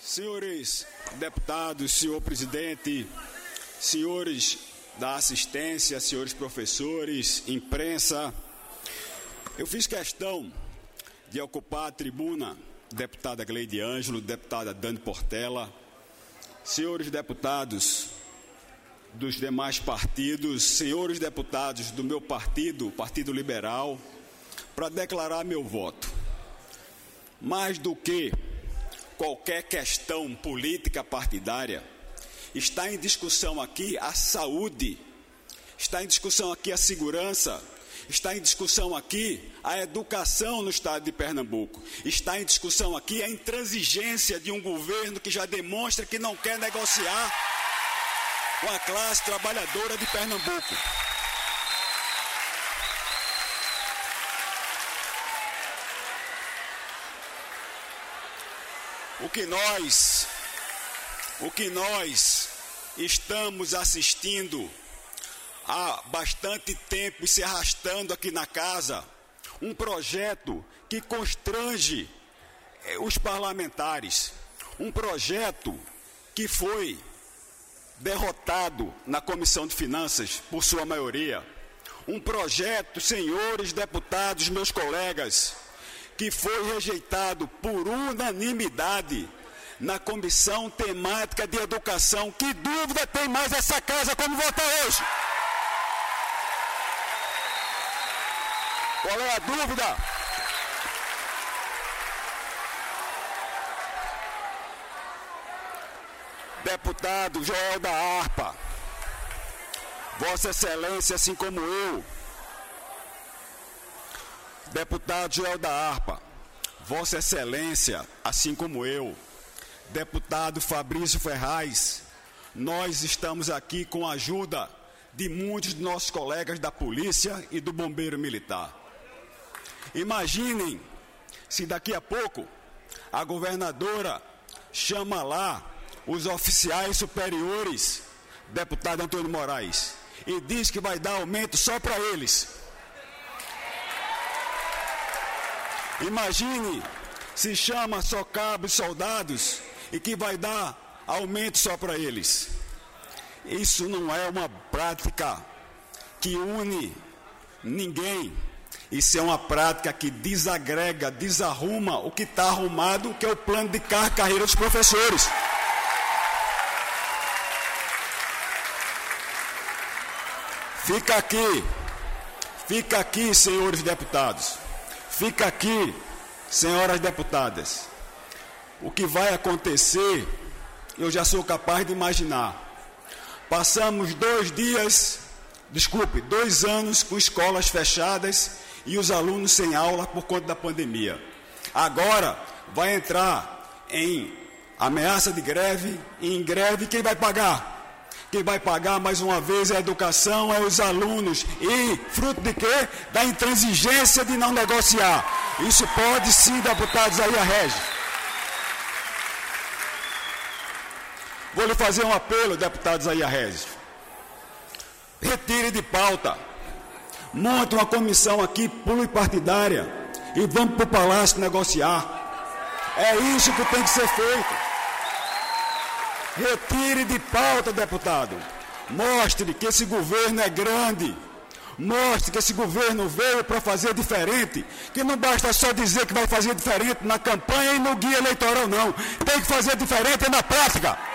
Senhores deputados, senhor presidente, senhores da assistência, senhores professores, imprensa, eu fiz questão de ocupar a tribuna, deputada Gleide Ângelo, deputada Dani Portela, senhores deputados dos demais partidos, senhores deputados do meu partido, Partido Liberal, para declarar meu voto. Mais do que qualquer questão política partidária, está em discussão aqui a saúde, está em discussão aqui a segurança, está em discussão aqui a educação no estado de Pernambuco, está em discussão aqui a intransigência de um governo que já demonstra que não quer negociar com a classe trabalhadora de Pernambuco. O que nós estamos assistindo há bastante tempo e se arrastando aqui na casa, um projeto que constrange os parlamentares, um projeto que foi derrotado na Comissão de Finanças por sua maioria, um projeto, senhores deputados, meus colegas, que foi rejeitado por unanimidade na Comissão Temática de Educação. Que dúvida tem mais essa casa como votar hoje? Qual é a dúvida? Deputado Joel da Harpa, Vossa Excelência, assim como eu, deputado Joel da Harpa, Vossa Excelência, assim como eu, deputado Fabrício Ferraz, nós estamos aqui com a ajuda de muitos de nossos colegas da Polícia e do Bombeiro Militar. Imaginem se daqui a pouco a governadora chama lá os oficiais superiores, deputado Antônio Moraes, e diz que vai dar aumento só para eles. Imagine se chama só cabos e soldados e que vai dar aumento só para eles. Isso não é uma prática que une ninguém. Isso é uma prática que desagrega, desarruma o que está arrumado, que é o plano de carreira dos professores. Fica aqui, senhores deputados. Fica aqui, senhoras deputadas, o que vai acontecer, eu já sou capaz de imaginar. Passamos 2 anos com escolas fechadas e os alunos sem aula por conta da pandemia. Agora vai entrar em ameaça de greve, e em greve quem vai pagar? Quem vai pagar mais uma vez a educação é os alunos. E fruto de quê? Da intransigência de não negociar. Isso pode sim, deputados aí a Regis. Vou lhe fazer um apelo, deputados aí a Regis. Retire de pauta. Monte uma comissão aqui pluripartidária e vamos para o Palácio negociar. É isso que tem que ser feito. Retire de pauta, deputado. Mostre que esse governo é grande. Mostre que esse governo veio para fazer diferente. Que não basta só dizer que vai fazer diferente na campanha e no guia eleitoral, não. Tem que fazer diferente na prática.